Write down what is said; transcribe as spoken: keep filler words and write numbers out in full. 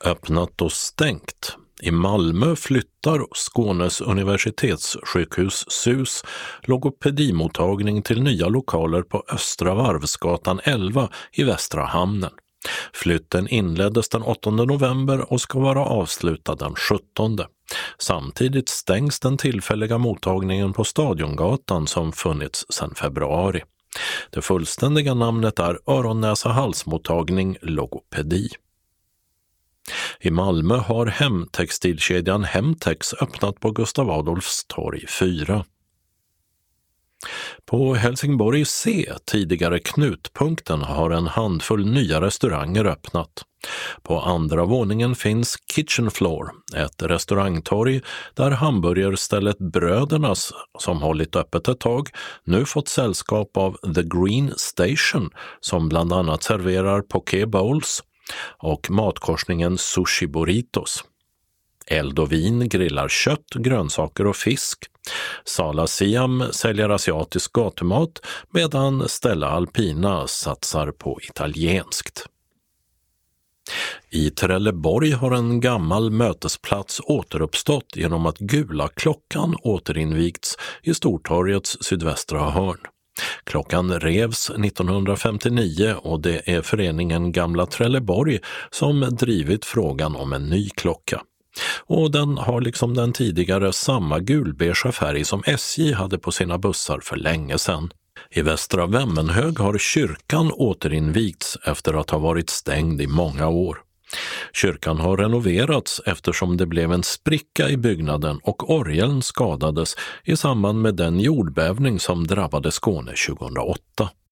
Öppnat och stängt. I Malmö flyttar Skånes universitetssjukhus S U S logopedimottagning till nya lokaler på Östra Varvsgatan elva i Västra hamnen. Flytten inleddes den åttonde november och ska vara avslutad den sjuttonde. Samtidigt stängs den tillfälliga mottagningen på Stadiongatan som funnits sedan februari. Det fullständiga namnet är öron-näsa-halsmottagning logopedi. I Malmö har hemtextilkedjan Hemtex öppnat på Gustav Adolfs torg fyra. På Helsingborg C, tidigare Knutpunkten, har en handfull nya restauranger öppnat. På andra våningen finns Kitchen Floor, ett restaurangtorg där hamburgerstället Brödernas, som hållit öppet ett tag, nu fått sällskap av The Green Station som bland annat serverar poké bowls, och matkorsningen Sushi Burritos. Eld och vin grillar kött, grönsaker och fisk. Sala Siam säljer asiatisk gatumat medan Stella Alpina satsar på italienskt. I Trelleborg har en gammal mötesplats återuppstått genom att Gula klockan återinvigts i Stortorgets sydvästra hörn. Klockan revs nittonhundrafemtionio och det är föreningen Gamla Trelleborg som drivit frågan om en ny klocka. Och den har liksom den tidigare samma gulbeige färg som S J hade på sina bussar för länge sedan. I Västra Vemmenhög har kyrkan återinvigts efter att ha varit stängd i många år. Kyrkan har renoverats eftersom det blev en spricka i byggnaden och orgeln skadades i samband med den jordbävning som drabbade Skåne tjugohundraåtta.